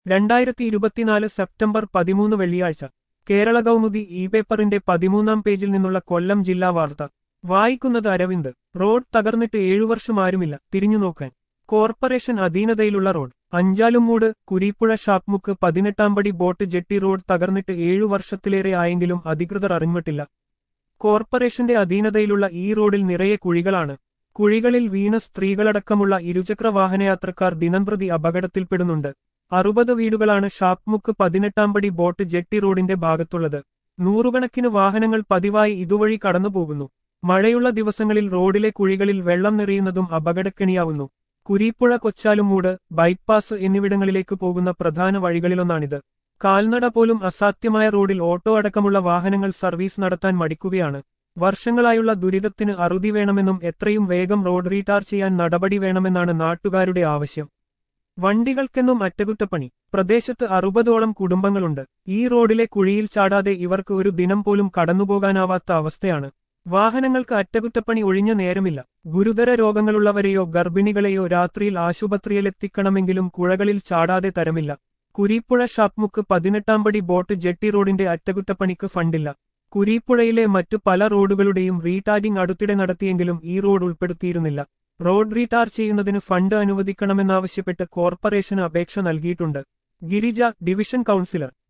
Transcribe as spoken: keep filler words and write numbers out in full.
രണ്ടായിരത്തി ഇരുപത്തിനാല് സെപ്റ്റംബർ പതിമൂന്ന് വെള്ളിയാഴ്ച കേരള കൗമുദി ഇ പേപ്പറിന്റെ പതിമൂന്നാം പേജിൽ നിന്നുള്ള കൊല്ലം ജില്ലാ വാർത്ത വായിക്കുന്നത് അരവിന്ദ്. റോഡ് തകർന്നിട്ട് ഏഴു വർഷം ആരുമില്ല തിരിഞ്ഞുനോക്കാൻ. കോർപ്പറേഷൻ അധീനതയിലുള്ള road Anchalumoodu Kureepuzha Shapmukku Pathinettampadi boat jetty road തകർന്നിട്ട് ഏഴു വർഷത്തിലേറെ ആയെങ്കിലും അധികൃതർ അറിഞ്ഞിട്ടില്ല. കോർപ്പറേഷന്റെ അധീനതയിലുള്ള ഈ റോഡിൽ നിറയെ കുഴികളാണ്. കുഴികളിൽ വീണ സ്ത്രീകളടക്കമുള്ള ഇരുചക്ര വാഹനയാത്രക്കാർ ദിനംപ്രതി അപകടത്തിൽപ്പെടുന്നുണ്ട്. അറുപത് വീടുകളാണ് ഷാപ്മുക്ക് പതിനെട്ടാംപടി ബോട്ട് ജെട്ടി റോഡിന്റെ ഭാഗത്തുള്ളത്. നൂറുകണക്കിന് വാഹനങ്ങൾ പതിവായി ഇതുവഴി കടന്നുപോകുന്നു. മഴയുള്ള ദിവസങ്ങളിൽ റോഡിലെ കുഴികളിൽ വെള്ളം നിറയുന്നതും അപകടക്കെണിയാവുന്നു. കുരീപ്പുഴ കൊച്ചാലുംമൂട് ബൈപ്പാസ് എന്നിവിടങ്ങളിലേക്ക് പോകുന്ന പ്രധാന വഴികളിലൊന്നാണിത്. കാൽനട പോലും അസാധ്യമായ റോഡിൽ ഓട്ടോ അടക്കമുള്ള വാഹനങ്ങൾ സർവീസ് നടത്താൻ മടിക്കുകയാണ്. വർഷങ്ങളായുള്ള ദുരിതത്തിന് അറുതി വേണമെന്നും എത്രയും വേഗം റോഡ് റീടാർ ചെയ്യാൻ നടപടി വേണമെന്നാണ് നാട്ടുകാരുടെ ആവശ്യം. വണ്ടികൾക്കെന്നും അറ്റകുറ്റപ്പണി. പ്രദേശത്ത് അറുപതോളം കുടുംബങ്ങളുണ്ട്. ഈ റോഡിലെ കുഴിയിൽ ചാടാതെ ഇവർക്ക് ഒരു ദിനം പോലും കടന്നുപോകാനാവാത്ത അവസ്ഥയാണ്. വാഹനങ്ങൾക്ക് അറ്റകുറ്റപ്പണി ഒഴിഞ്ഞ നേരമില്ല. ഗുരുതര രോഗങ്ങളുള്ളവരെയോ ഗർഭിണികളെയോ രാത്രിയിൽ ആശുപത്രിയിലെത്തിക്കണമെങ്കിലും കുഴകളിൽ ചാടാതെ തരമില്ല. കുരീപ്പുഴ ഷാപ്മുക്ക് പതിനെട്ടാംപടി ബോട്ട് ജെട്ടി റോഡിന്റെ അറ്റകുറ്റപ്പണിക്ക് ഫണ്ടില്ല. കുരീപ്പുഴയിലെ മറ്റു പല റോഡുകളുടെയും റീടാരിംഗ് അടുത്തിടെ നടത്തിയെങ്കിലും ഈ റോഡ് ഉൾപ്പെടുത്തിയിരുന്നില്ല. റോഡ് റീടാർ ചെയ്യുന്നതിന് ഫണ്ട് അനുവദിക്കണമെന്നാവശ്യപ്പെട്ട് കോർപ്പറേഷന് അപേക്ഷ നൽകിയിട്ടുണ്ട്. Girija division councillor